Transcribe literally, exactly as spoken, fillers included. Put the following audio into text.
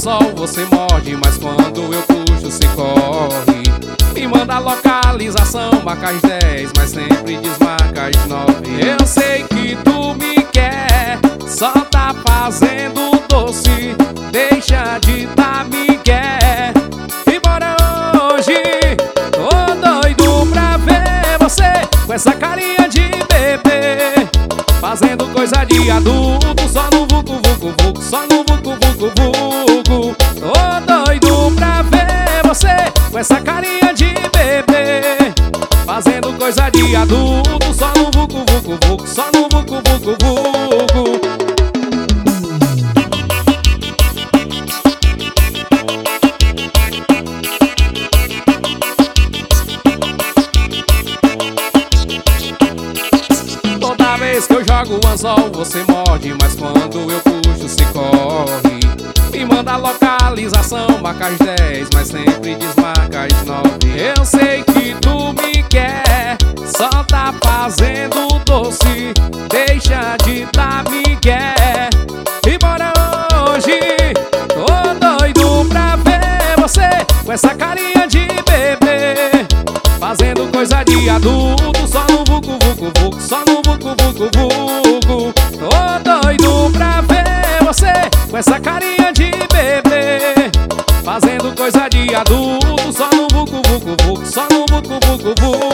anzol, você morde, mas quando eu puxo, você corre. Me manda a localização, marca as dez, mas sempre desmarca as nove. Eu sei que tu me quer, só tá fazendo doce. Deixa de dar migué e bora hoje. Tô doido pra ver você com essa carinha de bebê, fazendo coisa de adulto, só no vucu vucu vucu, só no vucu vucu vucu. Tô doido pra ver você com essa carinha de bebê, fazendo coisa de adulto, só no vucu vucu vucu, só no vucu vucu vucu. Toda vez que eu jogo o anzol, você morde, mas quando eu puxo, você corre. Me manda a localização, marca as dez, mas sempre desmarca as nove. Eu sei que tu me quer, só tá fazendo doce. Deixa de dar migué e bora hoje. Tô doido pra ver você com essa carinha de bebê, fazendo coisa de adulto, só no vucu vucu vucu, só no vucu vucu vucu. Tô doido pra ver você com essa carinha de bebê, fazendo coisa de adulto, só no vucu vucu vucu, só no vucu vucu vucu.